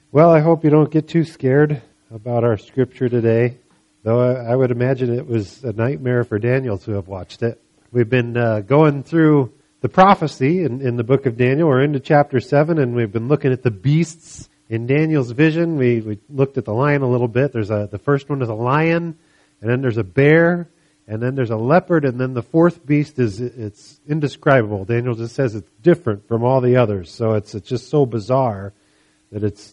Well, I hope you don't get too scared about our scripture today, though I would imagine it was a nightmare for Daniel to have watched it. We've been going through the prophecy in the book of Daniel. We're into chapter 7, and we've been looking at the beasts in Daniel's vision. We looked at the lion a little bit. The first one is a lion, and then there's a bear, and then there's a leopard, and then the fourth beast it's indescribable. Daniel just says it's different from all the others, so it's just so bizarre. That it's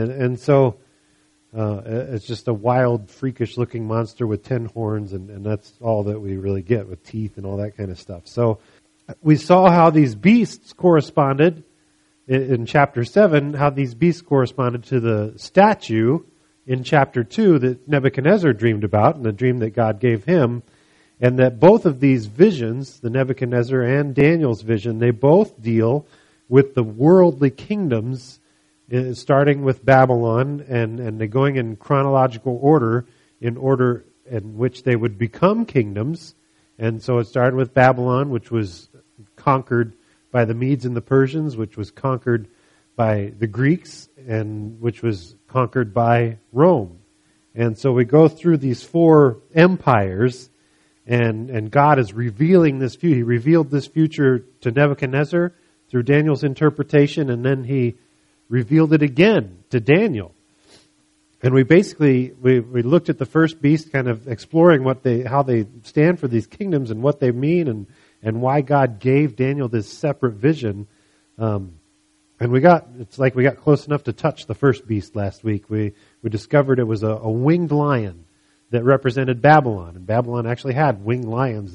just a wild, freakish-looking monster with 10 horns, and that's all that we really get with teeth and all that kind of stuff. So we saw how these beasts corresponded in chapter 7, how these beasts corresponded to the statue in chapter 2 that Nebuchadnezzar dreamed about, and the dream that God gave him, and that both of these visions, the Nebuchadnezzar and Daniel's vision, they both deal with the worldly kingdoms, starting with Babylon, and they're going in chronological order in which they would become kingdoms. And so it started with Babylon, which was conquered by the Medes and the Persians, which was conquered by the Greeks, and which was conquered by Rome. And so we go through these four empires, and God is revealing this future. He revealed this future to Nebuchadnezzar through Daniel's interpretation, and then he revealed it again to Daniel. And we looked at the first beast, kind of exploring how they stand for these kingdoms and what they mean, and why God gave Daniel this separate vision. And we got close enough to touch the first beast last week. We discovered it was a winged lion that represented Babylon, and Babylon actually had winged lions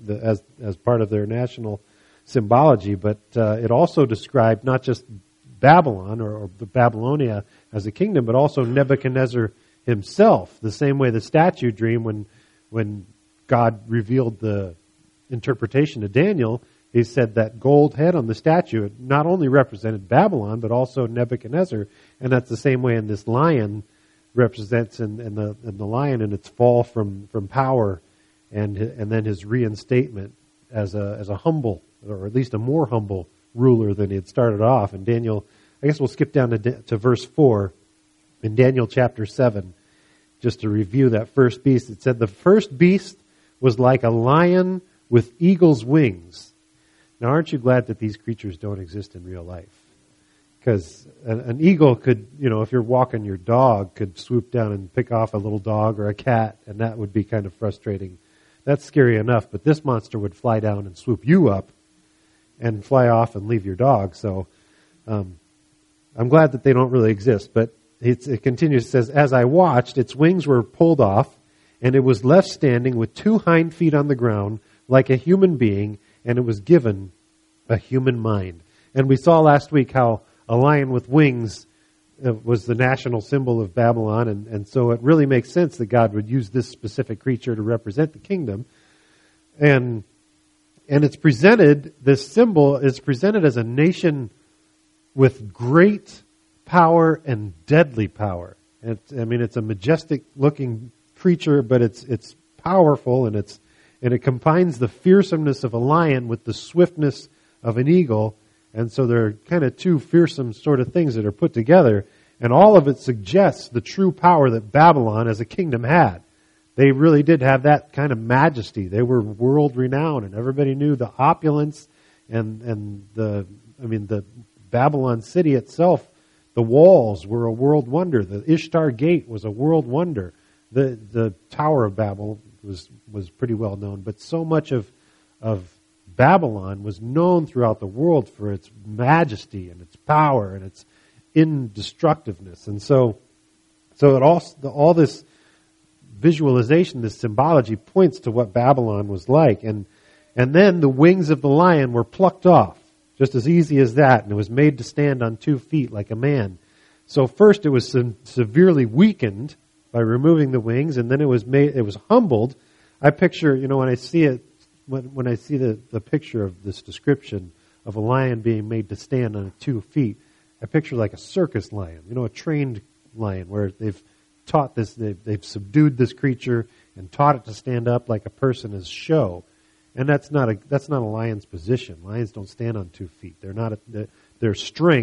as part of their national symbology. But it also described not just Babylon or the Babylonia as a kingdom, but also Nebuchadnezzar himself. The same way the statue dream, when God revealed the interpretation to Daniel, he said that gold head on the statue not only represented Babylon, but also Nebuchadnezzar. And that's the same way in this lion represents in the lion in its fall from power, and then his reinstatement as a humble, or at least a more humble ruler than he had started off. And Daniel, I guess we'll skip down to verse 4 in Daniel chapter 7, just to review that first beast. It said, "The first beast was like a lion with eagle's wings." Now, aren't you glad that these creatures don't exist in real life? Because an eagle could, if you're walking your dog, could swoop down and pick off a little dog or a cat, and that would be kind of frustrating. That's scary enough, but this monster would fly down and swoop you up and fly off and leave your dog. So I'm glad that they don't really exist. But it continues, it says, "As I watched, its wings were pulled off, and it was left standing with 2 hind feet on the ground like a human being, and it was given a human mind." And we saw last week how a lion with wings was the national symbol of Babylon, and so it really makes sense that God would use this specific creature to represent the kingdom. And it's presented, this symbol is presented as a nation with great power and deadly power. It's a majestic looking creature, but it's powerful, and it combines the fearsomeness of a lion with the swiftness of an eagle. And so they're kind of two fearsome sort of things that are put together. And all of it suggests the true power that Babylon as a kingdom had. They really did have that kind of majesty. They were world renowned, and everybody knew the opulence and the Babylon city itself. The walls were a world wonder. The Ishtar Gate was a world wonder. The Tower of Babel was pretty well known, but so much of Babylon was known throughout the world for its majesty and its power and its indestructiveness. And so all this visualization, this symbology points to what Babylon was like. And then the wings of the lion were plucked off, just as easy as that, and it was made to stand on 2 feet like a man. So first it was severely weakened by removing the wings, and then it was humbled. I picture, when I see it, when I see the picture of this description of a lion being made to stand on 2 feet, I picture like a circus lion, a trained lion where they've taught this, they've subdued this creature and taught it to stand up like a person as show. And that's not a lion's position. Lions don't stand on 2 feet. Their strength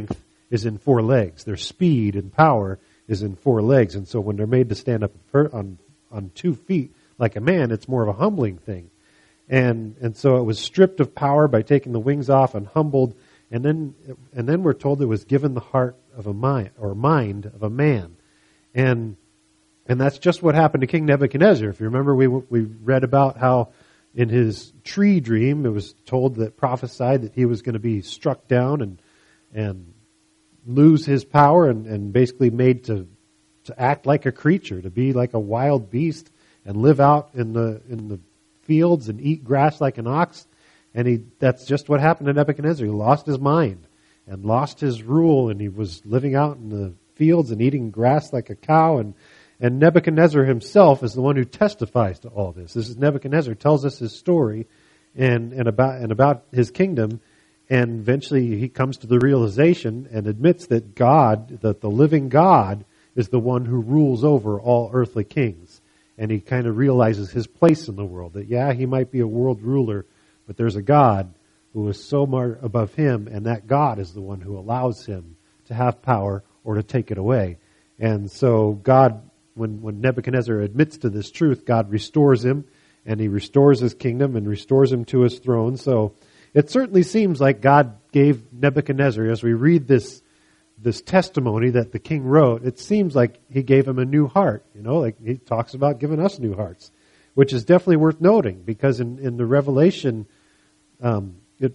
is in four legs. Their speed and power is in four legs. And so when they're made to stand up on 2 feet like a man, it's more of a humbling thing. And so it was stripped of power by taking the wings off and humbled. And then we're told it was given the heart of a mind of a man. And that's just what happened to King Nebuchadnezzar. If you remember, we read about how in his tree dream, it was told that prophesied that he was going to be struck down and lose his power and basically made to act like a creature, to be like a wild beast and live out in the fields and eat grass like an ox. And that's just what happened to Nebuchadnezzar. He lost his mind and lost his rule, and he was living out in the fields and eating grass like a cow. And Nebuchadnezzar himself is the one who testifies to all this. This is Nebuchadnezzar tells us his story and about his kingdom, and eventually he comes to the realization and admits that that the living God is the one who rules over all earthly kings. And he kind of realizes his place in the world, that he might be a world ruler, but there's a God who is so much above him, and that God is the one who allows him to have power or to take it away. And so God, when Nebuchadnezzar admits to this truth, God restores him, and he restores his kingdom and restores him to his throne. So it certainly seems like God gave Nebuchadnezzar, as we read this testimony that the king wrote, it seems like he gave him a new heart. Like he talks about giving us new hearts, which is definitely worth noting, because in the Revelation, the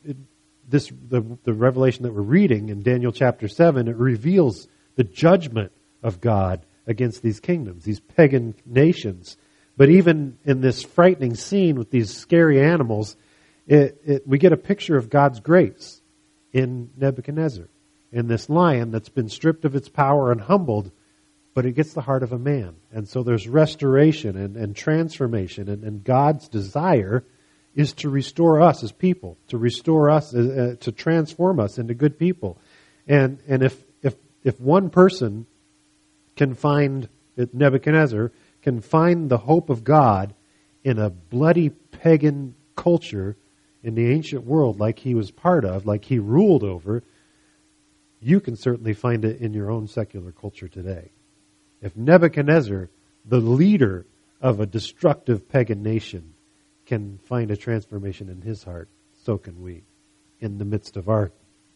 Revelation that we're reading in Daniel chapter 7, it reveals the judgment of God against these kingdoms, these pagan nations. But even in this frightening scene with these scary animals, we get a picture of God's grace in Nebuchadnezzar, in this lion that's been stripped of its power and humbled, but it gets the heart of a man. And so there's restoration and transformation, and God's desire is to restore us as people, to restore us, to transform us into good people. And if one person can find, Nebuchadnezzar can find the hope of God in a bloody pagan culture in the ancient world like he was part of, like he ruled over, you can certainly find it in your own secular culture today. If Nebuchadnezzar, the leader of a destructive pagan nation, can find a transformation in his heart, so can we in the midst of our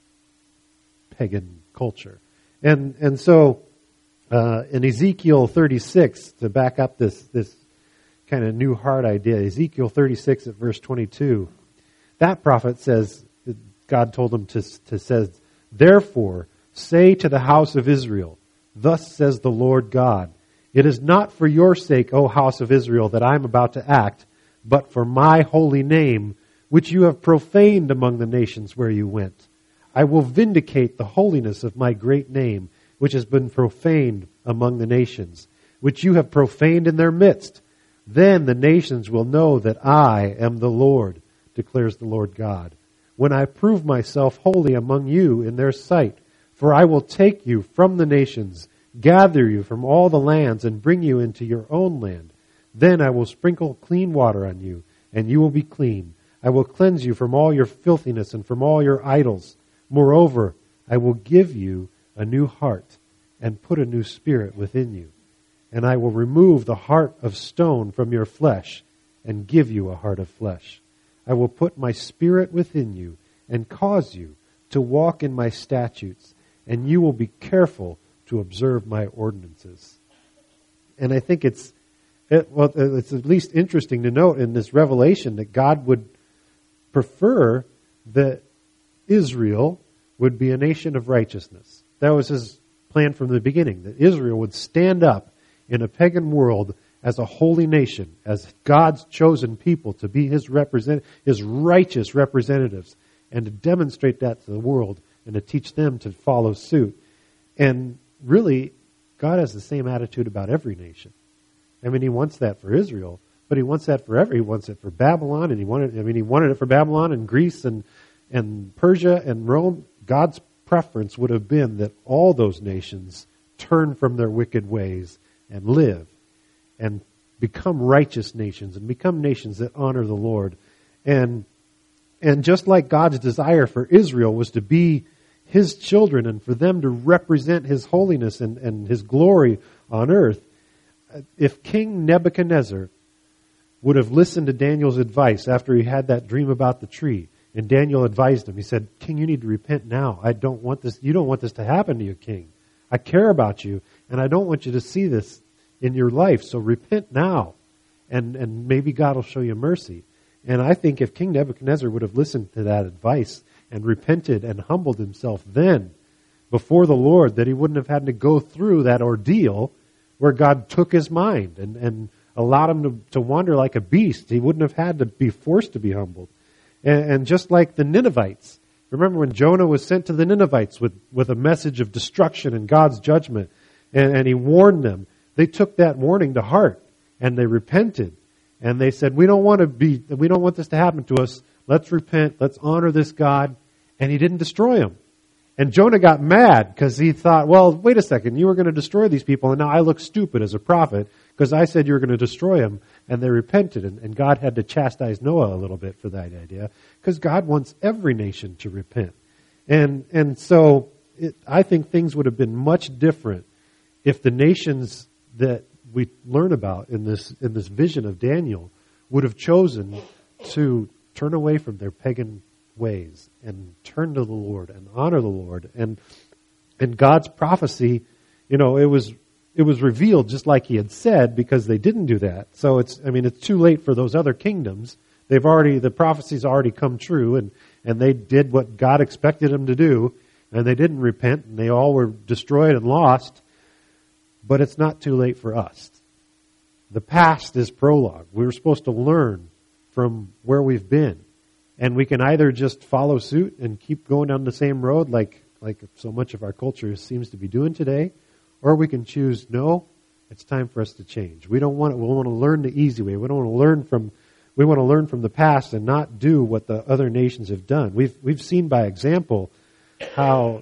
pagan culture. And so in Ezekiel 36, to back up this kind of new heart idea, Ezekiel 36 at verse 22, that prophet says, God told him to say, "Therefore, say to the house of Israel, thus says the Lord God, it is not for your sake, O house of Israel, that I am about to act, but for my holy name, which you have profaned among the nations where you went. I will vindicate the holiness of my great name, which has been profaned among the nations, which you have profaned in their midst. Then the nations will know that I am the Lord, declares the Lord God, when I prove myself holy among you in their sight. For I will take you from the nations, gather you from all the lands, and bring you into your own land. Then I will sprinkle clean water on you, and you will be clean. I will cleanse you from all your filthiness and from all your idols. Moreover, I will give you a new heart and put a new spirit within you. And I will remove the heart of stone from your flesh and give you a heart of flesh. I will put my spirit within you and cause you to walk in my statutes, and you will be careful to observe my ordinances." And I think it's at least interesting to note in this revelation that God would prefer that Israel would be a nation of righteousness. That was his plan from the beginning, that Israel would stand up in a pagan world as a holy nation, as God's chosen people to be his righteous representatives, and to demonstrate that to the world and to teach them to follow suit. And really, God has the same attitude about every nation. I mean, he wants that for Israel, but he wants that for he wants it for Babylon, and he wanted it for Babylon and Greece and Persia and Rome. God's preference would have been that all those nations turn from their wicked ways and live and become righteous nations and become nations that honor the Lord. And just like God's desire for Israel was to be his children and for them to represent his holiness and his glory on earth. If King Nebuchadnezzar would have listened to Daniel's advice after he had that dream about the tree, and Daniel advised him, he said, King, you need to repent now. I don't want this. You don't want this to happen to you, King. I care about you, and I don't want you to see this in your life, so repent now, and maybe God will show you mercy. And I think if King Nebuchadnezzar would have listened to that advice and repented and humbled himself then before the Lord, that he wouldn't have had to go through that ordeal where God took his mind and allowed him to wander like a beast. He wouldn't have had to be forced to be humbled. And just like the Ninevites, remember when Jonah was sent to the Ninevites with a message of destruction and God's judgment, and he warned them, they took that warning to heart and they repented. And they said, we don't want this to happen to us. Let's repent. Let's honor this God. And he didn't destroy them. And Jonah got mad because he thought, well, wait a second. You were going to destroy these people. And now I look stupid as a prophet because I said you were going to destroy them. And they repented. And God had to chastise Noah a little bit for that idea because God wants every nation to repent. And so I think things would have been much different if the nations that we learn about in this vision of Daniel would have chosen to turn away from their pagan ways and turn to the Lord and honor the Lord. And God's prophecy, it was revealed just like he had said because they didn't do that. So it's too late for those other kingdoms. The prophecies already come true and they did what God expected them to do and they didn't repent and they all were destroyed and lost. But it's not too late for us. The past is prologue. We were supposed to learn from where we've been. And we can either just follow suit and keep going down the same road like so much of our culture seems to be doing today, or we can choose, no, it's time for us to change. We want to learn the easy way. We want to learn from the past and not do what the other nations have done. We've seen by example how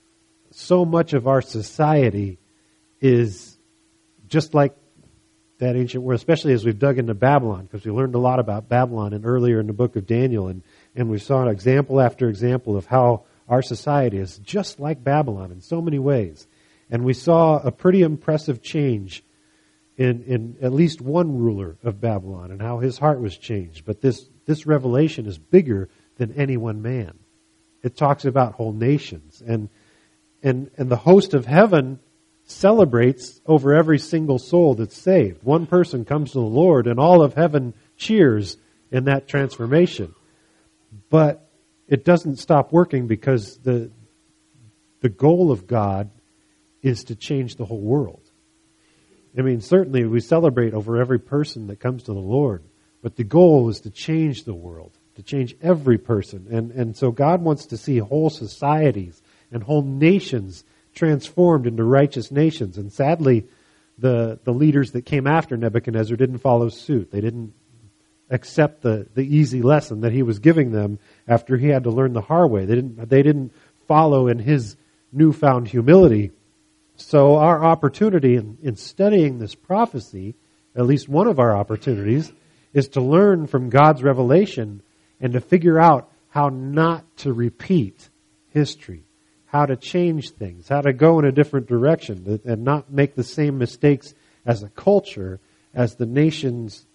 so much of our society is just like that ancient world, especially as we've dug into Babylon, because we learned a lot about Babylon earlier in the book of Daniel, and we saw an example after example of how our society is just like Babylon in so many ways. And we saw a pretty impressive change in at least one ruler of Babylon and how his heart was changed. But this revelation is bigger than any one man. It talks about whole nations. And the host of heaven celebrates over every single soul that's saved. One person comes to the Lord and all of heaven cheers in that transformation. But it doesn't stop working because the goal of God is to change the whole world. Certainly we celebrate over every person that comes to the Lord, but the goal is to change the world, to change every person. And so God wants to see whole societies and whole nations transformed into righteous nations. And sadly, the leaders that came after Nebuchadnezzar didn't follow suit. They didn't accept the easy lesson that he was giving them after he had to learn the hard way. They didn't follow in his newfound humility. So our opportunity in studying this prophecy, at least one of our opportunities, is to learn from God's revelation and to figure out how not to repeat history, how to change things, how to go in a different direction and not make the same mistakes as a culture, as the nations,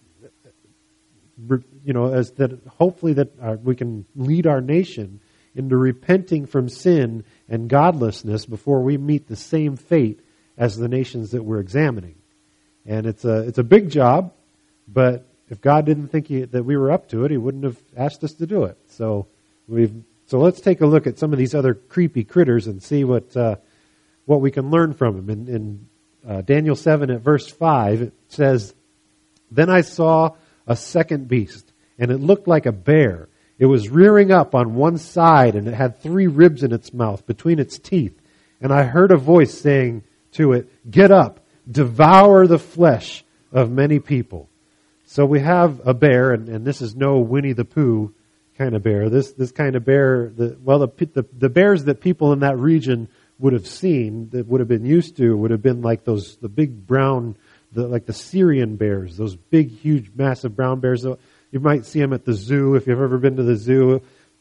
as that hopefully that we can lead our nation into repenting from sin and godlessness before we meet the same fate as the nations that we're examining. And it's a big job, but if God didn't think that we were up to it, he wouldn't have asked us to do it. So let's take a look at some of these other creepy critters and see what we can learn from them. In Daniel 7 at verse 5, it says, "Then I saw a second beast, and it looked like a bear. It was rearing up on one side, and it had 3 ribs in its mouth between its teeth. And I heard a voice saying to it, 'Get up, devour the flesh of many people.'" So we have a bear, and this is no Winnie the Pooh kind of bear. This kind of bear, the bears that people in that region would have seen, that would have been used to, would have been like the big brown, like the Syrian bears, those big, huge, massive brown bears. You might see them at the zoo if you've ever been to the zoo.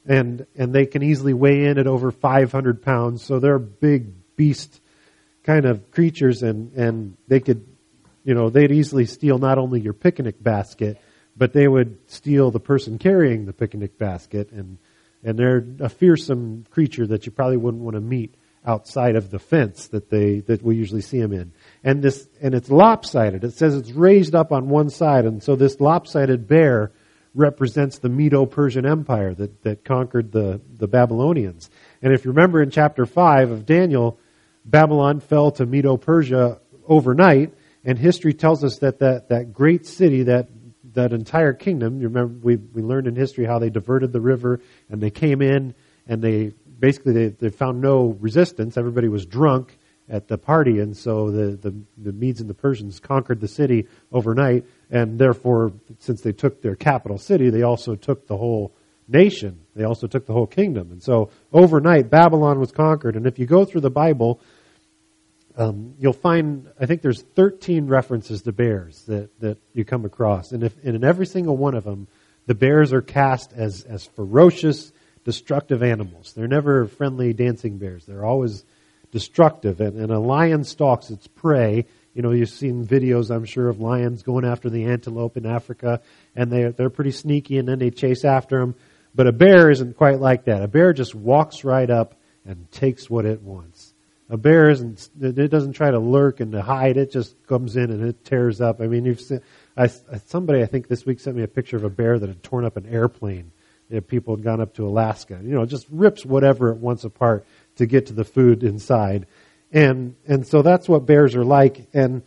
and they can easily weigh in at over 500 pounds. So they're big beast kind of creatures, and they could, they'd easily steal not only your picnic basket, but they would steal the person carrying the picnic basket, and they're a fearsome creature that you probably wouldn't want to meet outside of the fence that we usually see them in. And it's lopsided. It says it's raised up on one side, and so this lopsided bear represents the Medo-Persian Empire that conquered the Babylonians. And if you remember in chapter 5 of Daniel, Babylon fell to Medo-Persia overnight, and history tells us that great city, that entire kingdom, you remember we learned in history how they diverted the river, and they came in, and they found no resistance. Everybody was drunk at the party, and so the Medes and the Persians conquered the city overnight, and therefore, since they took their capital city, they also took the whole nation. They also took the whole kingdom. And so overnight, Babylon was conquered. And if you go through the Bible, you'll find, I think there's 13 references to bears that you come across. And in every single one of them, the bears are cast as ferocious, destructive animals. They're never friendly dancing bears. They're always destructive. And a lion stalks its prey. You've seen videos, I'm sure, of lions going after the antelope in Africa, and they're pretty sneaky, and then they chase after them. But a bear isn't quite like that. A bear just walks right up and takes what it wants. A bear it doesn't try to lurk and to hide. It just comes in and it tears up. I mean, you've seen, somebody I think this week sent me a picture of a bear that had torn up an airplane. People had gone up to Alaska. It just rips whatever it wants apart to get to the food inside. And so that's what bears are like, and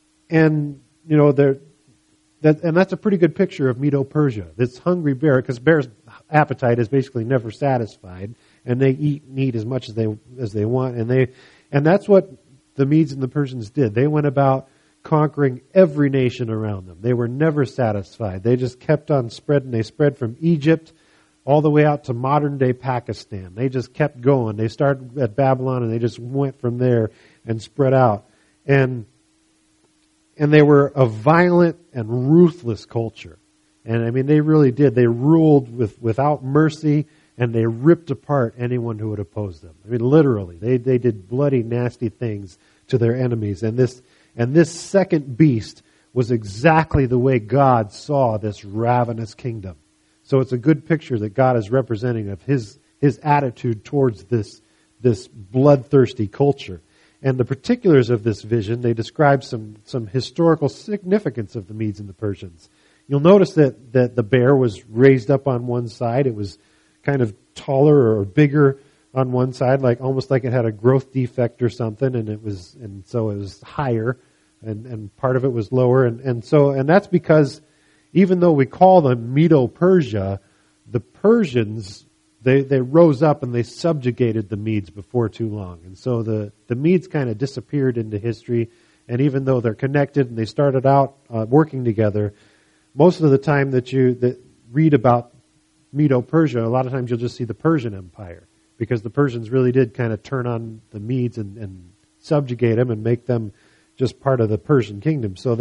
that's a pretty good picture of Medo-Persia. This hungry bear, because bear's appetite is basically never satisfied, and they eat and eat as much as they want, and that's what the Medes and the Persians did. They went about conquering every nation around them. They were never satisfied. They just kept on spreading. They spread from Egypt all the way out to modern-day Pakistan. They just kept going. They started at Babylon, and they just went from there and spread out. And they were a violent and ruthless culture. And, I mean, they really did. They ruled without mercy, and they ripped apart anyone who would oppose them. I mean, literally. They did bloody, nasty things to their enemies. And this second beast was exactly the way God saw this ravenous kingdom. So it's a good picture that God is representing of His attitude towards this bloodthirsty culture. And the particulars of this vision, they describe some historical significance of the Medes and the Persians. You'll notice that the bear was raised up on one side. It was kind of taller or bigger on one side, almost like it had a growth defect or something, and so it was higher, and part of it was lower, and that's because even though we call them Medo-Persia, the Persians, they rose up and they subjugated the Medes before too long. And so the Medes kind of disappeared into history, and even though they're connected and they started out working together, most of the time that read about Medo-Persia, a lot of times you'll just see the Persian Empire, because the Persians really did kind of turn on the Medes and subjugate them and make them just part of the Persian kingdom. So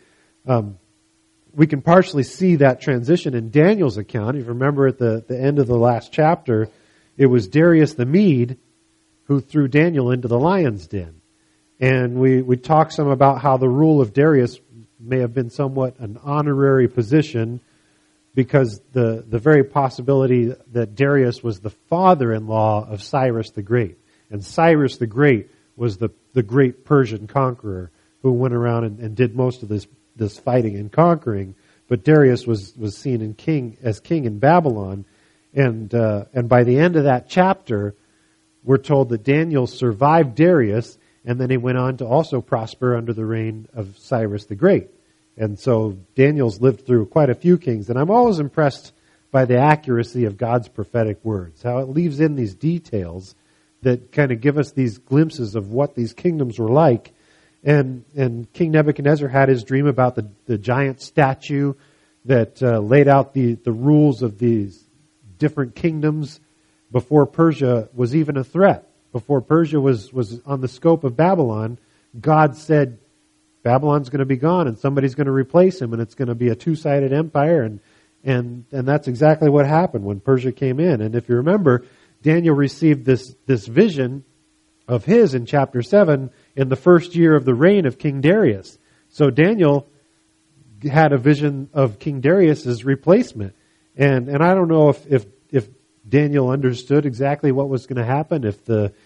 we can partially see that transition in Daniel's account. If you remember at the end of the last chapter, it was Darius the Mede who threw Daniel into the lion's den. And we talked some about how the rule of Darius may have been somewhat an honorary position, because the very possibility that Darius was the father-in-law of Cyrus the Great. And Cyrus the Great was the great Persian conqueror who went around and did most of this fighting and conquering, but Darius was seen as king in Babylon, and by the end of that chapter, we're told that Daniel survived Darius, and then he went on to also prosper under the reign of Cyrus the Great. And so Daniel's lived through quite a few kings, and I'm always impressed by the accuracy of God's prophetic words, how it leaves in these details that kind of give us these glimpses of what these kingdoms were like. And King Nebuchadnezzar had his dream about the giant statue that laid out the rules of these different kingdoms before Persia was even a threat. Before Persia was on the scope of Babylon, God said, Babylon's going to be gone and somebody's going to replace him, and it's going to be a two-sided empire, And that's exactly what happened when Persia came in. And if you remember, Daniel received this vision of his in chapter 7 in the first year of the reign of King Darius. So Daniel had a vision of King Darius's replacement. And I don't know if Daniel understood exactly what was going to happen, if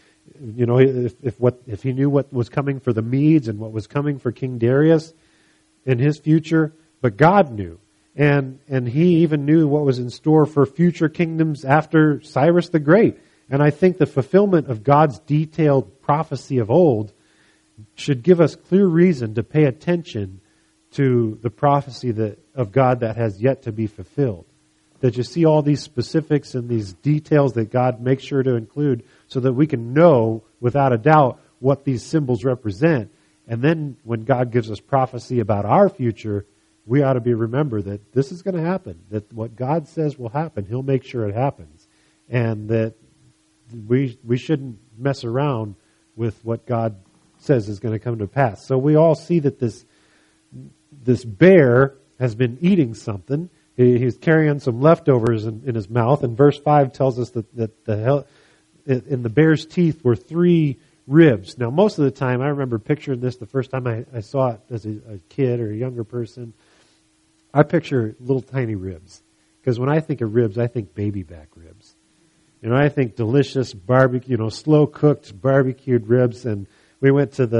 he knew what was coming for the Medes and what was coming for King Darius in his future, but God knew. And he even knew what was in store for future kingdoms after Cyrus the Great. And I think the fulfillment of God's detailed prophecy of old should give us clear reason to pay attention to the prophecy of God that has yet to be fulfilled. That you see all these specifics and these details that God makes sure to include so that we can know without a doubt what these symbols represent. And then when God gives us prophecy about our future, we ought to remember that this is going to happen, that what God says will happen, He'll make sure it happens. And that we shouldn't mess around with what God says is going to come to pass. So we all see that this bear has been eating something. He's carrying some leftovers in his mouth. And verse 5 tells us that in the bear's teeth were 3 ribs. Now, most of the time, I remember picturing this the first time I saw it as a kid or a younger person. I picture little tiny ribs. Because when I think of ribs, I think baby back ribs. I think delicious barbecue, slow-cooked barbecued ribs. And we went to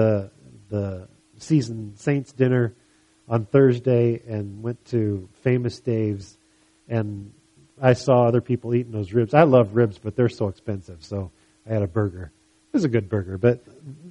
the Seasoned Saints dinner on Thursday and went to Famous Dave's, and I saw other people eating those ribs. I love ribs, but they're so expensive, so I had a burger. It was a good burger, but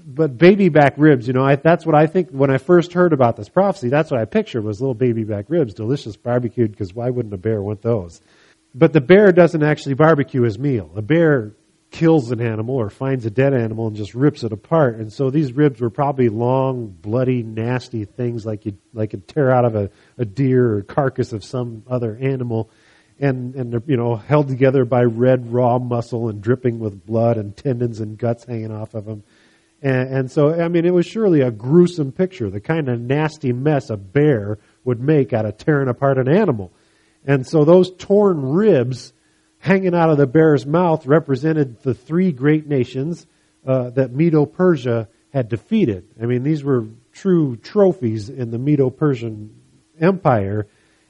baby back ribs, that's what I think when I first heard about this prophecy. That's what I pictured was little baby back ribs, delicious barbecued, because why wouldn't a bear want those? But the bear doesn't actually barbecue his meal. A bear kills an animal or finds a dead animal and just rips it apart. And so these ribs were probably long, bloody, nasty things like you'd tear out of a deer or carcass of some other animal. And they're, held together by red raw muscle and dripping with blood and tendons and guts hanging off of them. And so, it was surely a gruesome picture, the kind of nasty mess a bear would make out of tearing apart an animal. And so those torn ribs hanging out of the bear's mouth represented the 3 great nations that Medo-Persia had defeated. These were true trophies in the Medo-Persian Empire,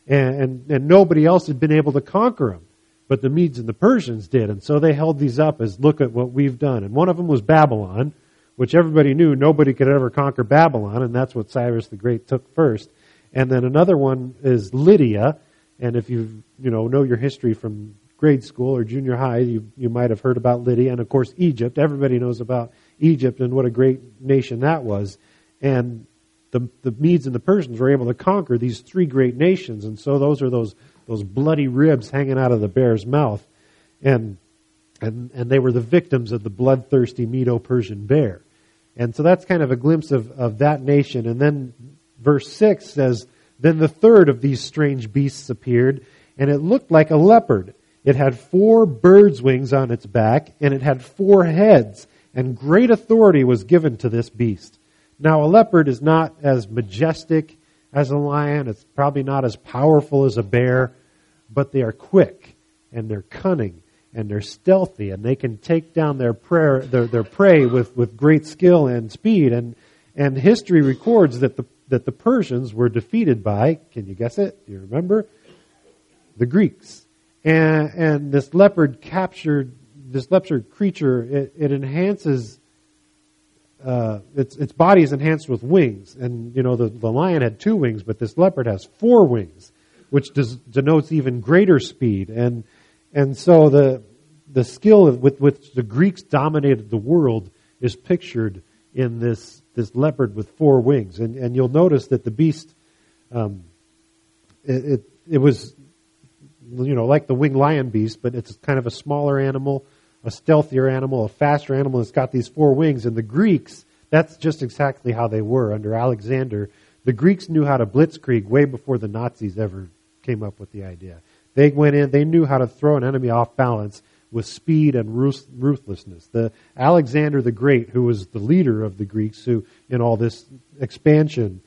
and nobody else had been able to conquer them. But the Medes and the Persians did, and so they held these up as, look at what we've done. And one of them was Babylon, which everybody knew nobody could ever conquer Babylon, and that's what Cyrus the Great took first. And then another one is Lydia, and if you know your history from grade school or junior high, you might have heard about Lydia, and of course Egypt. Everybody knows about Egypt and what a great nation that was. And the Medes and the Persians were able to conquer these 3 great nations, and so those are those bloody ribs hanging out of the bear's mouth, and they were the victims of the bloodthirsty Medo-Persian bear. And so that's kind of a glimpse of that nation. And then verse 6 says, "Then the third of these strange beasts appeared, and it looked like a leopard. It had 4 birds' wings on its back, and it had 4 heads, and great authority was given to this beast." Now, a leopard is not as majestic as a lion. It's probably not as powerful as a bear, but they are quick, and they're cunning, and they're stealthy, and they can take down their prey with great skill and speed. And history records that the Persians were defeated by, can you guess it? Do you remember? The Greeks. And this leopard creature, it enhances, its body is enhanced with wings. And, the lion had 2 wings, but this leopard has 4 wings, which denotes even greater speed. And so the skill with which the Greeks dominated the world is pictured in this leopard with 4 wings. And you'll notice that the beast, it was, like the winged lion beast, but it's kind of a smaller animal, a stealthier animal, a faster animal. It's got these 4 wings. And the Greeks, that's just exactly how they were under Alexander. The Greeks knew how to blitzkrieg way before the Nazis ever came up with the idea. They went in, they knew how to throw an enemy off balance with speed and ruthlessness. The Alexander the Great, who was the leader of the Greeks, who in all this expansion,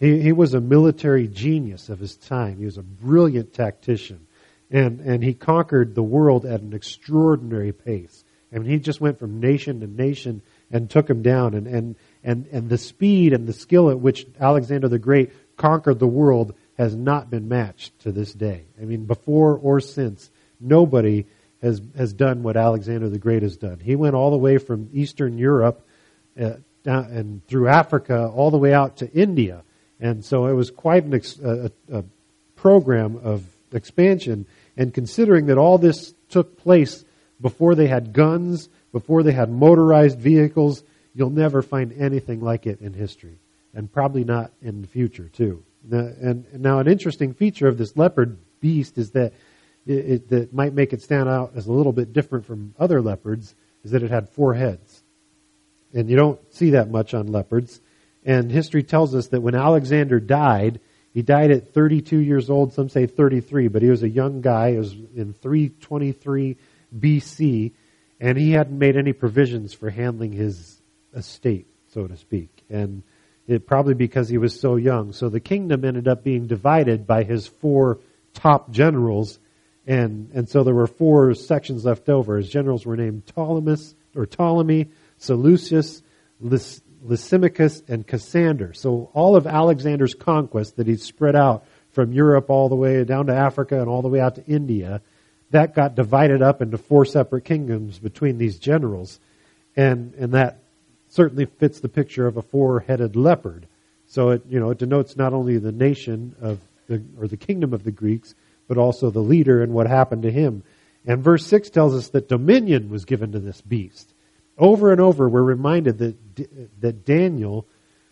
He was a military genius of his time. He was a brilliant tactician. And he conquered the world at an extraordinary pace. I mean, he just went from nation to nation and took him down. And the speed and the skill at which Alexander the Great conquered the world has not been matched to this day. I mean, before or since, nobody has done what Alexander the Great has done. He went all the way from Eastern Europe and through Africa all the way out to India. And so it was quite a program of expansion. And considering that all this took place before they had guns, before they had motorized vehicles, you'll never find anything like it in history. And probably not in the future, too. Now, an interesting feature of this leopard beast is that that might make it stand out as a little bit different from other leopards, is that it had 4 heads. And you don't see that much on leopards. And history tells us that when Alexander died, he died at 32 years old, some say 33, but he was a young guy. It was in 323 BC, and he hadn't made any provisions for handling his estate, so to speak. And it probably because he was so young. So the kingdom ended up being divided by his 4 top generals, and so there were 4 sections left over. His generals were named Ptolemy, Seleucus, Lysimachus, and Cassander. So all of Alexander's conquest that he spread out from Europe all the way down to Africa and all the way out to India, that got divided up into 4 separate kingdoms between these generals. And that certainly fits the picture of a 4-headed leopard. So it denotes not only the nation or the kingdom of the Greeks, but also the leader and what happened to him. And verse 6 tells us that dominion was given to this beast. Over and over, we're reminded that Daniel,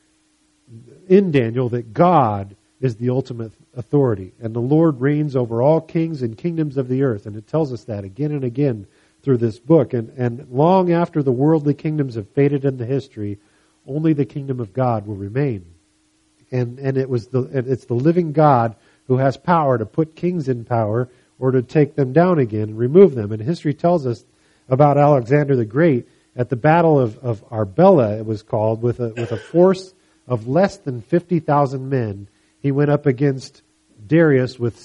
that God is the ultimate authority, and the Lord reigns over all kings and kingdoms of the earth. And it tells us that again and again through this book. And long after the worldly kingdoms have faded into history, only the kingdom of God will remain. And it's the living God who has power to put kings in power or to take them down again and remove them. And history tells us about Alexander the Great. At the Battle of Arbela, it was called, with a force of less than 50,000 men, he went up against Darius with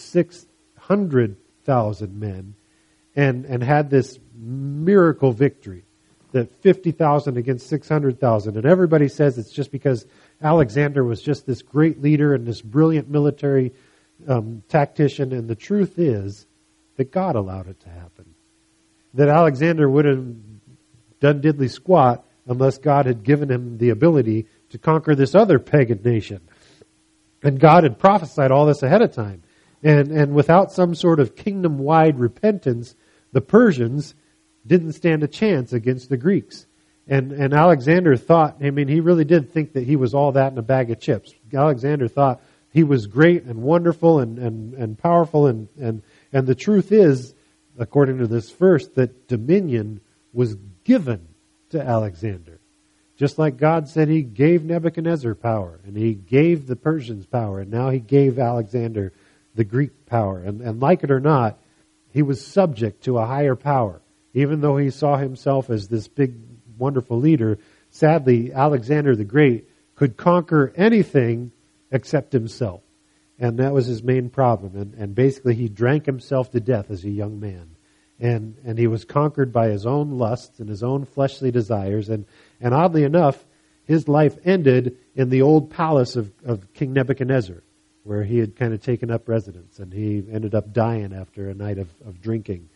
600,000 men and had this miracle victory, that 50,000 against 600,000. And everybody says it's just because Alexander was just this great leader and this brilliant military tactician. And the truth is that God allowed it to happen. That Alexander would have done diddly squat unless God had given him the ability to conquer this other pagan nation. And God had prophesied all this ahead of time. And without some sort of kingdom-wide repentance, the Persians didn't stand a chance against the Greeks. And Alexander thought, he really did think that he was all that in a bag of chips. Alexander thought he was great and wonderful and powerful. And the truth is, according to this verse, that dominion was given to Alexander. Just like God said he gave Nebuchadnezzar power, and he gave the Persians power, and now he gave Alexander the Greek power. And like it or not, he was subject to a higher power. Even though he saw himself as this big, wonderful leader, sadly, Alexander the Great could conquer anything except himself. And that was his main problem. And basically he drank himself to death as a young man. And he was conquered by his own lusts and his own fleshly desires. And oddly enough, his life ended in the old palace of King Nebuchadnezzar, where he had kind of taken up residence. And he ended up dying after a night of drinking.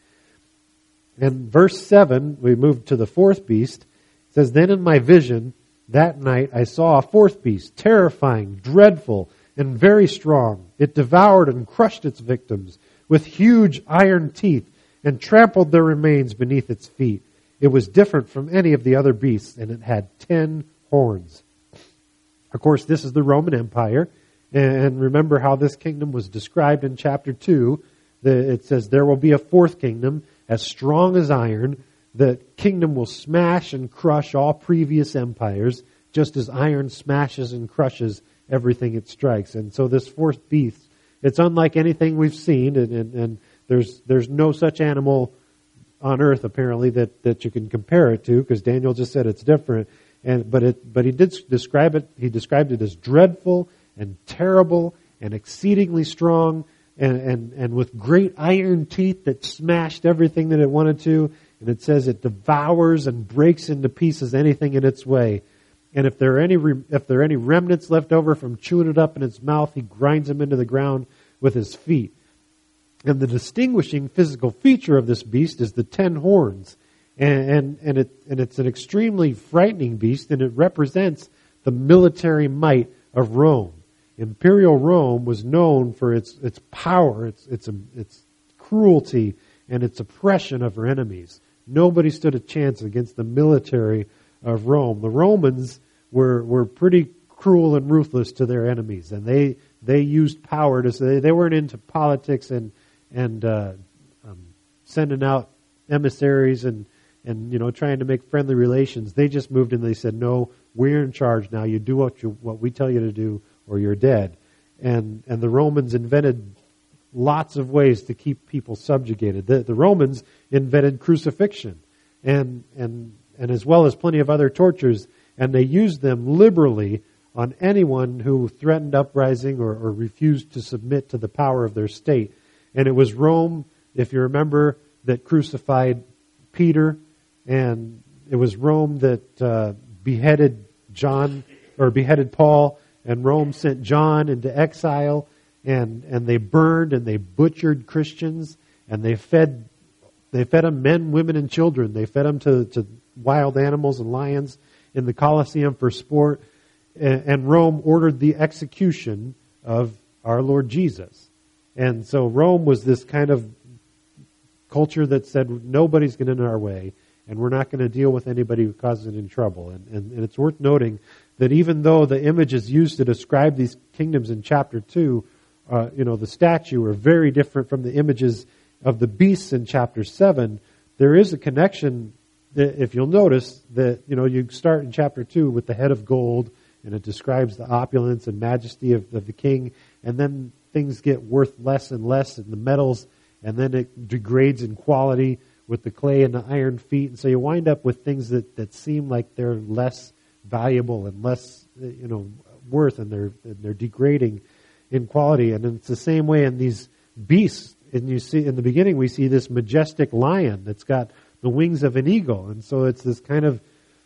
And verse 7, we moved to the 4th beast. It says, "Then in my vision that night I saw a 4th beast, terrifying, dreadful, and very strong. It devoured and crushed its victims with huge iron teeth, and trampled their remains beneath its feet. It was different from any of the other beasts, and it had 10 horns." Of course, this is the Roman Empire. And remember how this kingdom was described in chapter 2. It says, "There will be a 4th kingdom, as strong as iron. The kingdom will smash and crush all previous empires, just as iron smashes and crushes everything it strikes." And so this 4th beast, it's unlike anything we've seen, and there's no such animal on earth apparently that you can compare it to, because Daniel just said it's different. But he did describe it. He described it as dreadful and terrible and exceedingly strong and with great iron teeth that smashed everything that it wanted to. And it says it devours and breaks into pieces anything in its way. And if there are any remnants left over from chewing it up in its mouth, he grinds them into the ground with his feet. And the distinguishing physical feature of this beast is the 10 horns. And it's an extremely frightening beast, and it represents the military might of Rome. Imperial Rome was known for its power, its cruelty, and its oppression of her enemies. Nobody stood a chance against the military of Rome. The Romans were pretty cruel and ruthless to their enemies, and they used power to say they weren't into politics and sending out emissaries and trying to make friendly relations. They just moved in and they said, no, we're in charge now. You do what we tell you to do, or you're dead. And the Romans invented lots of ways to keep people subjugated. The Romans invented crucifixion and as well as plenty of other tortures, and they used them liberally on anyone who threatened uprising or refused to submit to the power of their state. And it was Rome, if you remember, that crucified Peter, and it was Rome that beheaded Paul, and Rome sent John into exile, and they burned and they butchered Christians, and they fed them men, women, and children. They fed them to wild animals and lions in the Colosseum for sport, and Rome ordered the execution of our Lord Jesus. And so Rome was this kind of culture that said nobody's going to get in our way, and we're not going to deal with anybody who causes it in trouble. And it's worth noting that even though the images used to describe these kingdoms in chapter 2, the statue are very different from the images of the beasts in chapter 7, there is a connection that, if you'll notice, that you start in chapter 2 with the head of gold, and it describes the opulence and majesty of the king, and then things get worth less and less in the metals, and then it degrades in quality with the clay and the iron feet, and so you wind up with things that seem like they're less valuable and less worth, and they're degrading in quality. And it's the same way in these beasts. And you see in the beginning we see this majestic lion that's got the wings of an eagle, and so it's this kind of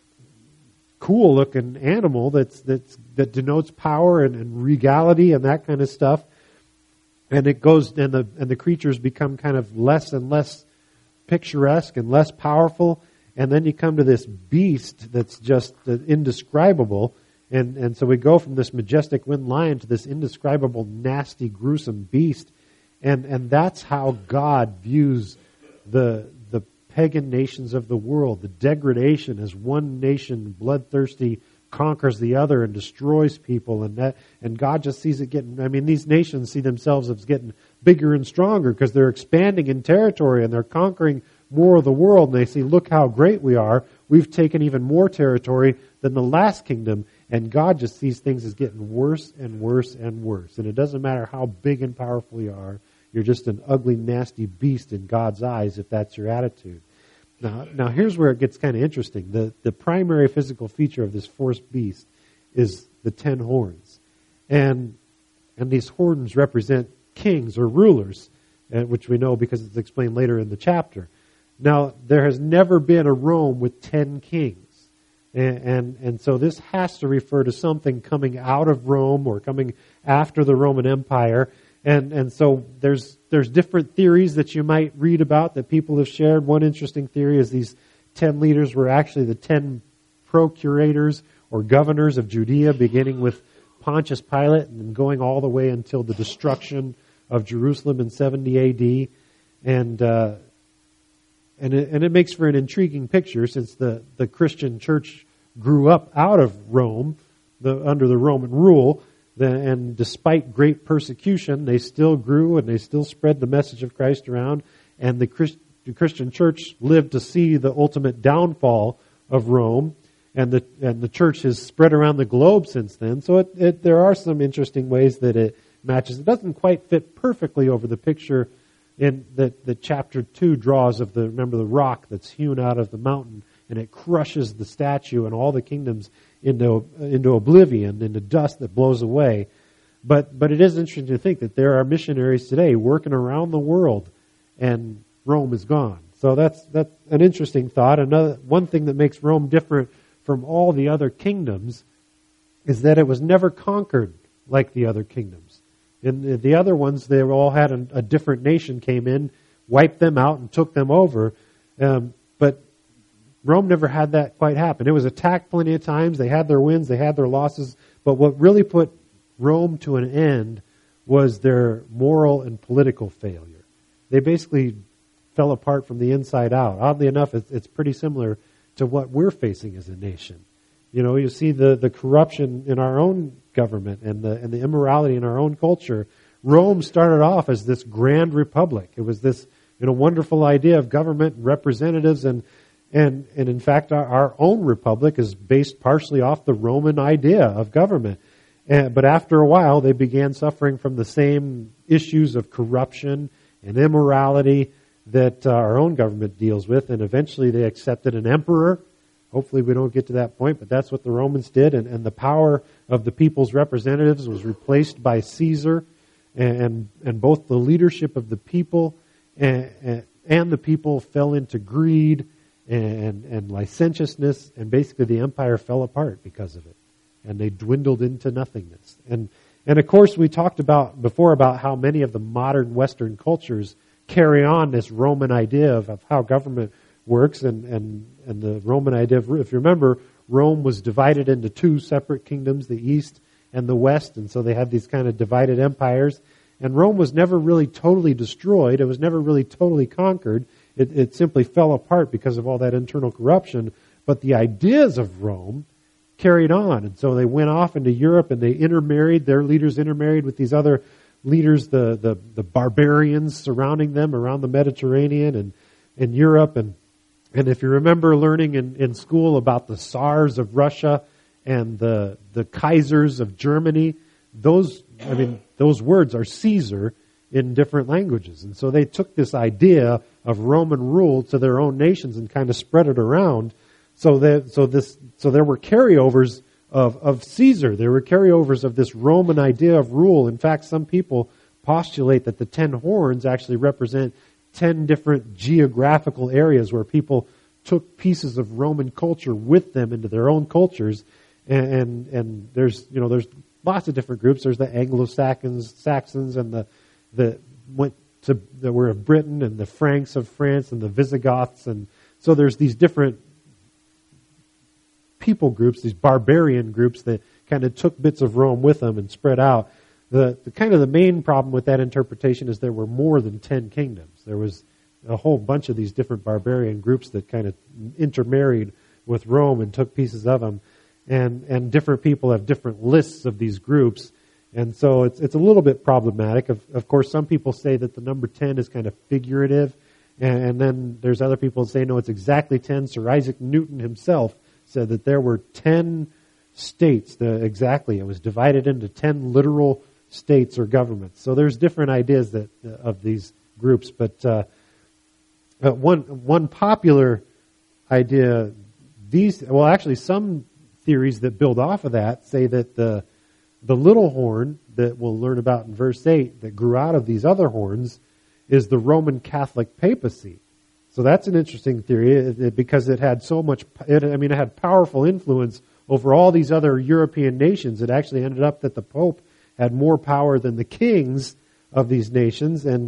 cool looking animal that denotes power and regality and that kind of stuff. And it goes, and the creatures become kind of less and less picturesque and less powerful. And then you come to this beast that's just indescribable. And so we go from this majestic winged lion to this indescribable, nasty, gruesome beast. And that's how God views the pagan nations of the world. The degradation as one nation, bloodthirsty, conquers the other and destroys people, and God just sees it getting. I mean, these nations see themselves as getting bigger and stronger because they're expanding in territory and they're conquering more of the world. And they see, look how great we are. We've taken even more territory than the last kingdom, and God just sees things as getting worse and worse and worse. And it doesn't matter how big and powerful you are. You're just an ugly, nasty beast in God's eyes if that's your attitude. Now here's where it gets kind of interesting. The primary physical feature of this fourth beast is the 10 horns. And these horns represent kings or rulers, which we know because it's explained later in the chapter. Now, there has never been a Rome with 10 kings. And so this has to refer to something coming out of Rome or coming after the Roman Empire. And so there's different theories that you might read about that people have shared. One interesting theory is these 10 leaders were actually the 10 procurators or governors of Judea, beginning with Pontius Pilate and going all the way until the destruction of Jerusalem in 70 AD. And it makes for an intriguing picture since the Christian church grew up out of Rome, under the Roman rule. And despite great persecution, they still grew and they still spread the message of Christ around. And the Christian church lived to see the ultimate downfall of Rome. And the church has spread around the globe since then. So there are some interesting ways that it matches. It doesn't quite fit perfectly over the picture in that chapter 2 draws of the rock that's hewn out of the mountain, and it crushes the statue and all the kingdoms into oblivion, into dust that blows away. But it is interesting to think that there are missionaries today working around the world, and Rome is gone. So that's an interesting thought. One thing that makes Rome different from all the other kingdoms is that it was never conquered like the other kingdoms. In the other ones, they all had a different nation came in, wiped them out, and took them over. But Rome never had that quite happen. It was attacked plenty of times. They had their wins, they had their losses. But what really put Rome to an end was their moral and political failure. They basically fell apart from the inside out. Oddly enough, it's pretty similar to what we're facing as a nation. You see the corruption in our own government and the immorality in our own culture. Rome started off as this grand republic. It was this wonderful idea of government and representatives, and in fact our own republic is based partially off the Roman idea of government. But after a while, they began suffering from the same issues of corruption and immorality that our own government deals with, and eventually they accepted an emperor. Hopefully we don't get to that point, but that's what the Romans did, and the power of the people's representatives was replaced by Caesar, and both the leadership of the people and the people fell into greed and licentiousness, and basically the empire fell apart because of it, and they dwindled into nothingness. And of course we talked before about how many of the modern Western cultures carry on this Roman idea of how government works, and the Roman idea of, if you remember, Rome was divided into two separate kingdoms, the East and the West, and so they had these kind of divided empires. And Rome was never really totally destroyed. It was never really totally conquered. It simply fell apart because of all that internal corruption. But the ideas of Rome carried on, and so they went off into Europe and they intermarried. Their leaders intermarried with these other leaders, the barbarians surrounding them around the Mediterranean and in Europe. And if you remember learning in school about the Tsars of Russia and the Kaisers of Germany, those words are Caesar in different languages. And so they took this idea of Roman rule to their own nations and kind of spread it around. So there were carryovers of Caesar. There were carryovers of this Roman idea of rule. In fact, some people postulate that the 10 horns actually represent 10 different geographical areas where people took pieces of Roman culture with them into their own cultures. And there's lots of different groups. There's the Anglo-Saxons and that were of Britain, and the Franks of France, and the Visigoths. And so there's these different people groups, these barbarian groups that kind of took bits of Rome with them and spread out. The kind of the main problem with that interpretation is there were more than 10 kingdoms. There was a whole bunch of these different barbarian groups that kind of intermarried with Rome and took pieces of them. And different people have different lists of these groups. And so it's a little bit problematic. Of course, some people say that the number 10 is kind of figurative. And then there's other people that say, no, it's exactly 10. Sir Isaac Newton himself said that there were 10 states. It was divided into 10 literal states or governments. So there's different ideas of these groups. But one popular idea, some theories that build off of that say that the little horn that we'll learn about in verse 8 that grew out of these other horns is the Roman Catholic papacy. So that's an interesting theory because it had it had powerful influence over all these other European nations. It actually ended up that the Pope had more power than the kings of these nations, and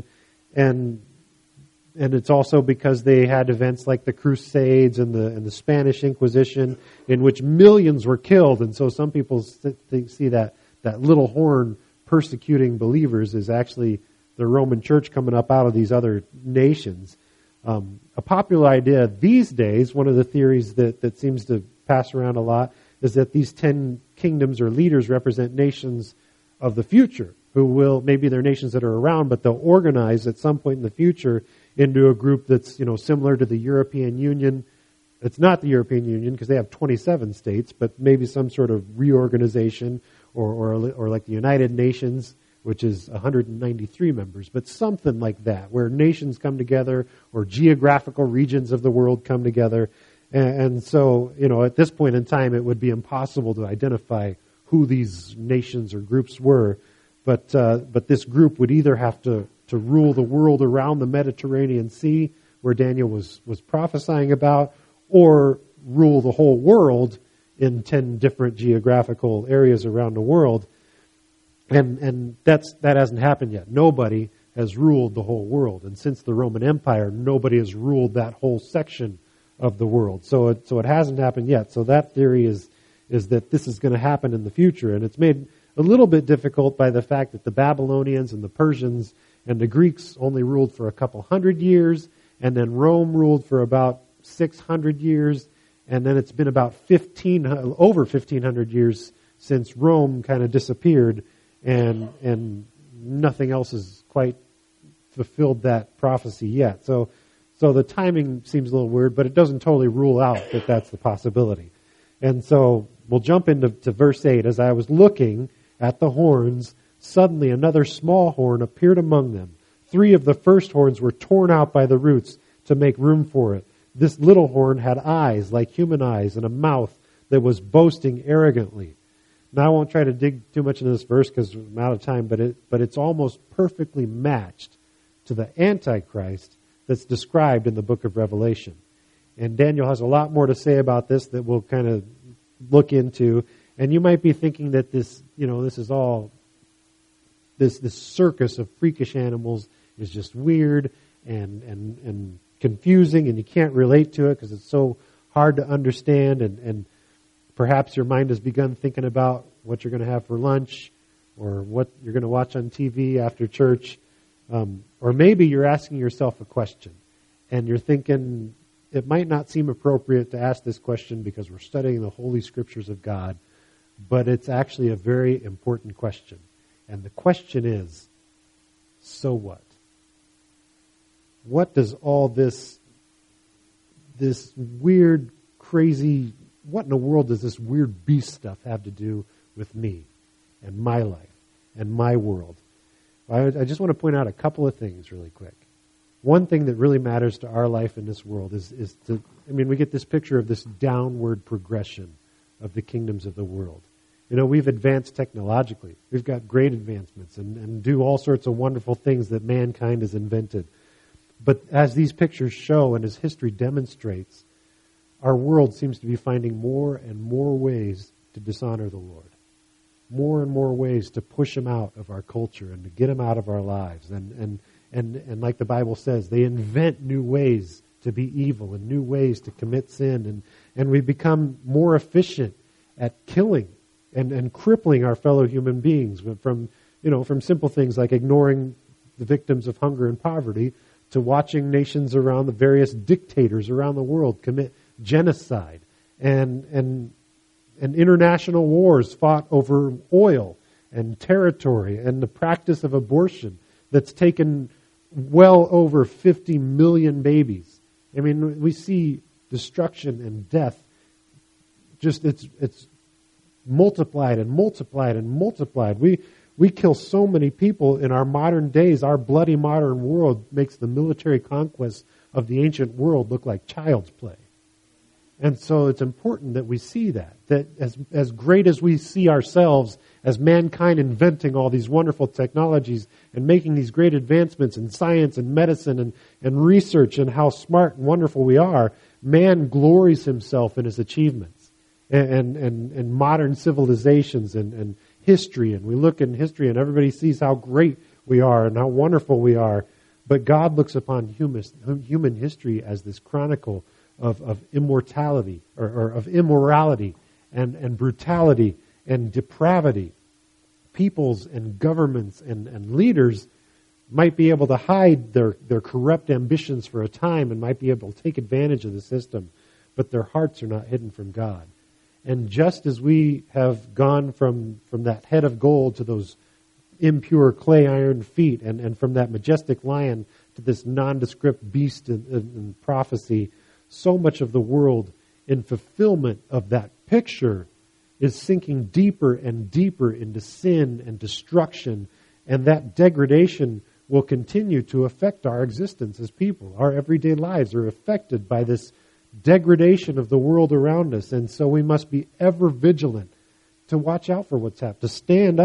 it's also because they had events like the Crusades and the Spanish Inquisition in which millions were killed. And so some people see that little horn persecuting believers is actually the Roman Church coming up out of these other nations. A popular idea these days, one of the theories that seems to pass around a lot, is that these 10 kingdoms or leaders represent nations of the future, who will, maybe they're nations that are around, but they'll organize at some point in the future into a group that's, similar to the European Union. It's not the European Union because they have 27 states, but maybe some sort of reorganization or like the United Nations, which is 193 members, but something like that, where nations come together or geographical regions of the world come together. And so, at this point in time, it would be impossible to identify who these nations or groups were. But this group would either have to rule the world around the Mediterranean Sea, where Daniel was prophesying about, or rule the whole world in 10 different geographical areas around the world. And that hasn't happened yet. Nobody has ruled the whole world. And since the Roman Empire, nobody has ruled that whole section of the world. So it hasn't happened yet. So that theory is that this is going to happen in the future. And it's made a little bit difficult by the fact that the Babylonians and the Persians and the Greeks only ruled for a couple hundred years, and then Rome ruled for about 600 years, and then it's been about over 1,500 years since Rome kind of disappeared, and nothing else has quite fulfilled that prophecy yet. So the timing seems a little weird, but it doesn't totally rule out that that's the possibility. And so we'll jump into verse 8. As I was looking at the horns, suddenly another small horn appeared among them. 3 of the first horns were torn out by the roots to make room for it. This little horn had eyes like human eyes and a mouth that was boasting arrogantly. Now I won't try to dig too much into this verse because I'm out of time, but it's almost perfectly matched to the Antichrist that's described in the book of Revelation. And Daniel has a lot more to say about this that we'll kind of look into. And you might be thinking that this is all this circus of freakish animals is just weird and confusing, and you can't relate to it because it's so hard to understand, and perhaps your mind has begun thinking about what you're going to have for lunch or what you're going to watch on TV after church. Or maybe you're asking yourself a question and you're thinking it might not seem appropriate to ask this question because we're studying the Holy Scriptures of God, but it's actually a very important question. And the question is, so what? What does all this weird, crazy, what in the world does this weird beast stuff have to do with me and my life and my world? I just want to point out a couple of things really quick. One thing that really matters to our life in this world is we get this picture of this downward progression of the kingdoms of the world. We've advanced technologically. We've got great advancements and do all sorts of wonderful things that mankind has invented. But as these pictures show and as history demonstrates, our world seems to be finding more and more ways to dishonor the Lord. More and more ways to push him out of our culture and to get him out of our lives. And like the Bible says, they invent new ways to be evil and new ways to commit sin. And we become more efficient at killing and crippling our fellow human beings from simple things like ignoring the victims of hunger and poverty to watching nations around the various dictators around the world commit genocide and international wars fought over oil and territory and the practice of abortion that's taken well over 50 million babies. We see destruction and death. It's multiplied and multiplied and multiplied. We kill so many people in our modern days. Our bloody modern world makes the military conquest of the ancient world look like child's play. And so it's important that we see that as great as we see ourselves as mankind inventing all these wonderful technologies and making these great advancements in science and medicine and research and how smart and wonderful we are, man glories himself in his achievements and modern civilizations and history. And we look in history and everybody sees how great we are and how wonderful we are. But God looks upon human history as this chronicle of immortality or of immorality and brutality and depravity. Peoples and governments and leaders might be able to hide their corrupt ambitions for a time and might be able to take advantage of the system, but their hearts are not hidden from God. And just as we have gone from that head of gold to those impure clay iron feet and from that majestic lion to this nondescript beast in prophecy, so much of the world in fulfillment of that picture is sinking deeper and deeper into sin and destruction, and that degradation will continue to affect our existence as people. Our everyday lives are affected by this degradation of the world around us, and so we must be ever vigilant to watch out for what's happening, to stand up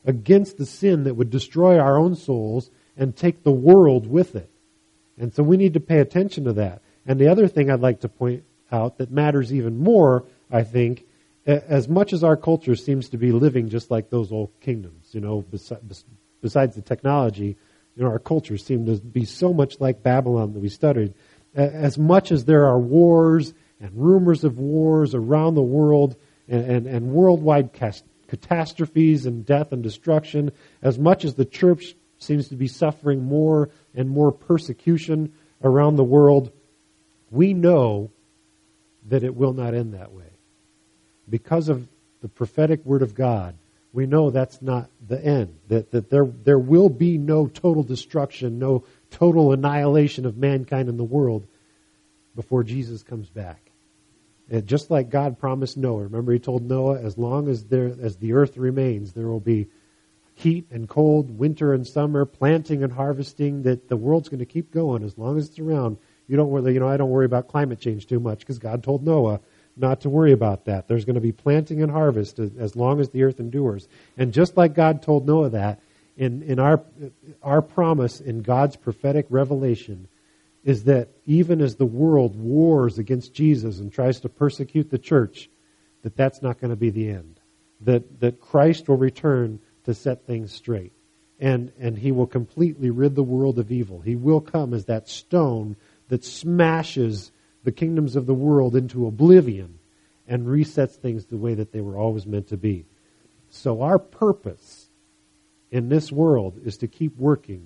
against the sin that would destroy our own souls and take the world with it. And so we need to pay attention to that. And the other thing I'd like to point out that matters even more, I think, as much as our culture seems to be living just like those old kingdoms, besides the technology, our cultures seem to be so much like Babylon that we studied. As much as there are wars and rumors of wars around the world and worldwide catastrophes and death and destruction, as much as the church seems to be suffering more and more persecution around the world, we know that it will not end that way. Because of the prophetic word of God, we know that's not the end, that there will be no total destruction, no total annihilation of mankind in the world before Jesus comes back. And just like God promised Noah, remember he told Noah, as long as the earth remains, there will be heat and cold, winter and summer, planting and harvesting, that the world's going to keep going as long as it's around. I don't worry about climate change too much because God told Noah not to worry about that. There's going to be planting and harvest as long as the earth endures. And just like God told Noah that, in our promise in God's prophetic revelation is that even as the world wars against Jesus and tries to persecute the church, that's not going to be the end. That Christ will return to set things straight. And he will completely rid the world of evil. He will come as that stone that smashes the kingdoms of the world into oblivion and resets things the way that they were always meant to be. So our purpose in this world is to keep working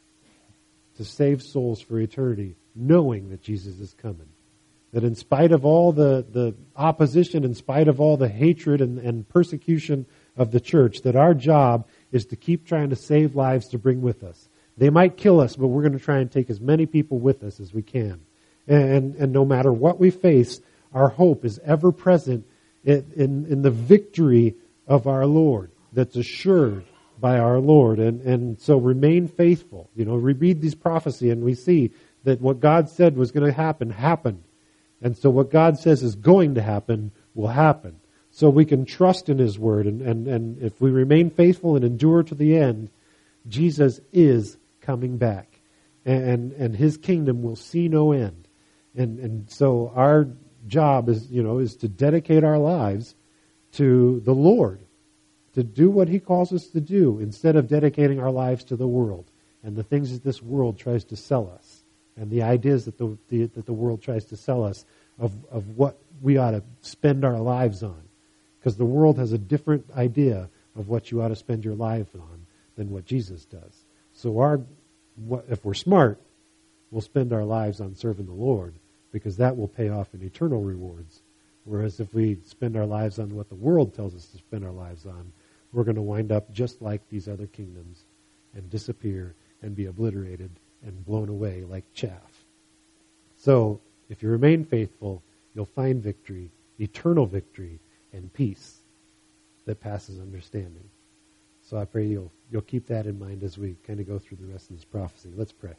to save souls for eternity, knowing that Jesus is coming. That in spite of all the opposition, in spite of all the hatred and persecution of the church, that our job is to keep trying to save lives to bring with us. They might kill us, but we're going to try and take as many people with us as we can. And no matter what we face, our hope is ever present in the victory of our Lord that's assured by our Lord. And so remain faithful. We read these prophecy and we see that what God said was going to happen, happened. And so what God says is going to happen will happen. So we can trust in His Word. And if we remain faithful and endure to the end, Jesus is coming back. And His kingdom will see no end. And so our job is to dedicate our lives to the Lord, to do what He calls us to do, instead of dedicating our lives to the world and the things that this world tries to sell us, and the ideas that the world tries to sell us of what we ought to spend our lives on. Because the world has a different idea of what you ought to spend your life on than what Jesus does. So if we're smart, we'll spend our lives on serving the Lord, because that will pay off in eternal rewards. Whereas if we spend our lives on what the world tells us to spend our lives on, we're going to wind up just like these other kingdoms and disappear and be obliterated and blown away like chaff. So if you remain faithful, you'll find victory, eternal victory, and peace that passes understanding. So I pray you'll keep that in mind as we kind of go through the rest of this prophecy. Let's pray.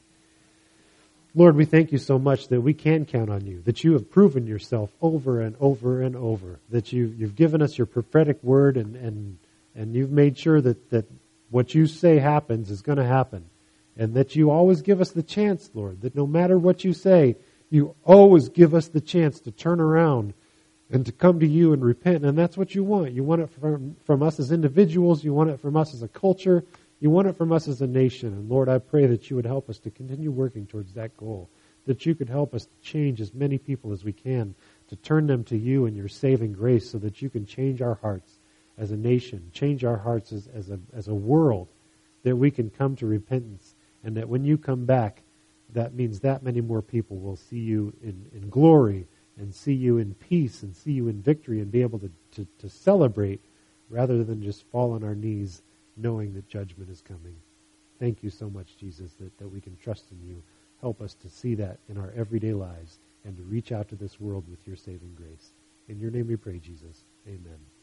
Lord, we thank you so much that we can count on you, that you have proven yourself over and over and over, that you've given us your prophetic word and you've made sure that what you say happens is going to happen, and that you always give us the chance, Lord, that no matter what you say, you always give us the chance to turn around and to come to you and repent. And that's what you want. You want it from us as individuals. You want it from us as a culture. You want it from us as a nation. And Lord, I pray that you would help us to continue working towards that goal, that you could help us change as many people as we can, to turn them to you and your saving grace, so that you can change our hearts as a nation, change our hearts as a world, that we can come to repentance, and that when you come back, that means that many more people will see you in glory, and see you in peace, and see you in victory, and be able to celebrate rather than just fall on our knees knowing that judgment is coming. Thank you so much, Jesus, that we can trust in you. Help us to see that in our everyday lives and to reach out to this world with your saving grace. In your name we pray, Jesus. Amen.